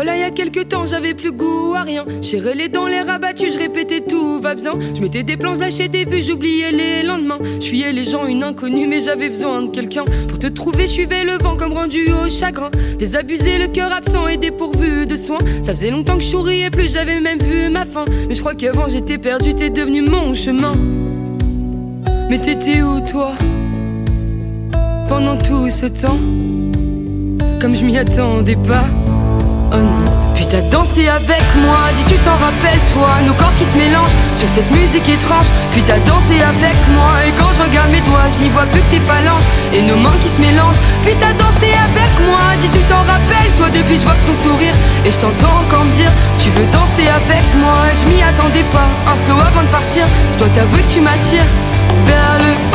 voilà, y a quelques temps, j'avais plus goût à rien. Serrais les dents, les rabattus, je répétais tout va bien. Je mettais des plans, je lâchais des vues, j'oubliais les lendemains. Je fuyais les gens, une inconnue, mais j'avais besoin de quelqu'un. Pour te trouver, je suivais le vent comme rendu au chagrin. Désabusé, le cœur absent et dépourvu de soins. Ça faisait longtemps que je souriais plus, j'avais même vu ma fin. Mais je crois qu'avant j'étais perdu, t'es devenu mon chemin. Mais t'étais où toi, pendant tout ce temps? Comme je m'y attendais pas. Oh non. Puis t'as dansé avec moi, dis tu t'en rappelles toi, nos corps qui se mélangent sur cette musique étrange. Puis t'as dansé avec moi, et quand je regarde mes doigts, je n'y vois plus que tes phalanges et nos mains qui se mélangent. Puis t'as dansé avec moi, dis tu t'en rappelles toi, depuis je vois que ton sourire. Et je t'entends encore me dire, tu veux danser avec moi. Je m'y attendais pas, un slow avant de partir. Je dois t'avouer que tu m'attires vers le haut.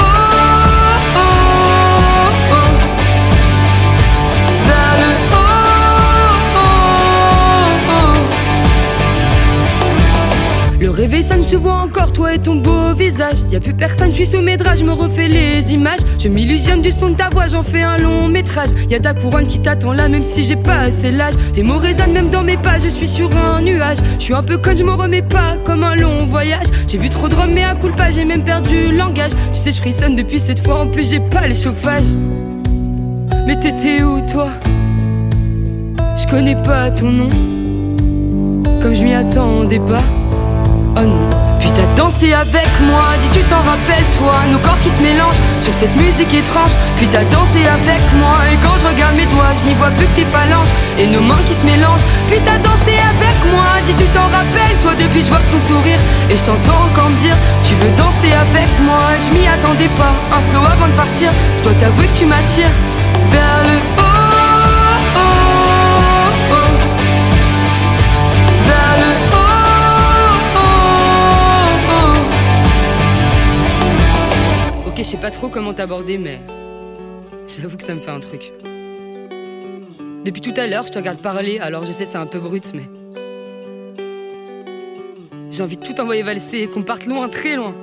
Le réveil sonne, je te vois encore, toi et ton beau visage. Y'a plus personne, je suis sous mes draps, je me refais les images. Je m'illusionne du son de ta voix, j'en fais un long métrage. Y'a ta couronne qui t'attend là, même si j'ai pas assez l'âge. Tes mots résonnent même dans mes pas, je suis sur un nuage. Je suis un peu conne, je me remets pas, comme un long voyage. J'ai bu trop de rhum, mais à coup pas, j'ai même perdu le langage. Tu sais, je frissonne depuis cette fois, en plus j'ai pas le chauffage. Mais t'étais où toi? Je connais pas ton nom, comme je m'y attendais pas. Oh non. Puis t'as dansé avec moi, dis tu t'en rappelles toi, nos corps qui se mélangent sur cette musique étrange. Puis t'as dansé avec moi, et quand je regarde mes doigts, je n'y vois plus que tes phalanges et nos mains qui se mélangent. Puis t'as dansé avec moi, dis tu t'en rappelles toi, depuis je vois que ton sourire. Et je t'entends encore me dire, tu veux danser avec moi. Je m'y attendais pas, un slow avant de partir. Je dois t'avouer que tu m'attires vers le haut. Ok, je sais pas trop comment t'aborder, mais j'avoue que ça me fait un truc. Depuis tout à l'heure, je te regarde parler, alors je sais c'est un peu brut, mais j'ai envie de tout envoyer valser et qu'on parte loin, très loin.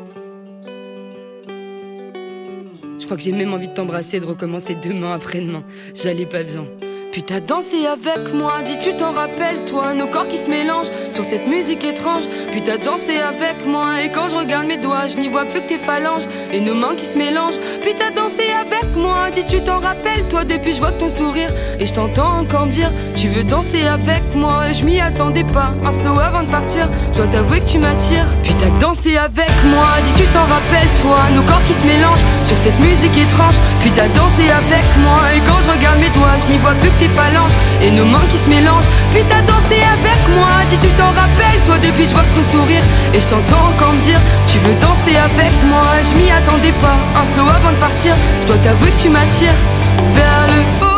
Je crois que j'ai même envie de t'embrasser et de recommencer demain après-demain. J'allais pas bien. Puis t'as dansé avec moi, dis tu t'en rappelles toi, nos corps qui se mélangent sur cette musique étrange. Puis t'as dansé avec moi, et quand je regarde mes doigts, je n'y vois plus que tes phalanges et nos mains qui se mélangent. Puis t'as dansé avec moi, dis tu t'en rappelles toi, depuis je vois que ton sourire. Et je t'entends encore me dire, tu veux danser avec moi. Et je m'y attendais pas, un slow avant de partir. Je dois t'avouer que tu m'attires. Puis t'as dansé avec moi, dis tu t'en rappelles toi, nos corps qui se mélangent sur cette musique étrange. Puis t'as dansé avec moi, et quand je regarde mes doigts, je n'y vois plus que tes phalanges et nos mains qui se mélangent. Puis t'as dansé avec moi, dis tu t'en rappelles toi, depuis je vois que ton sourire. Et je t'entends encore me dire, tu veux danser avec moi. Je m'y attendais pas, un slow avant de partir. Je dois t'avouer que tu m'attires vers le haut.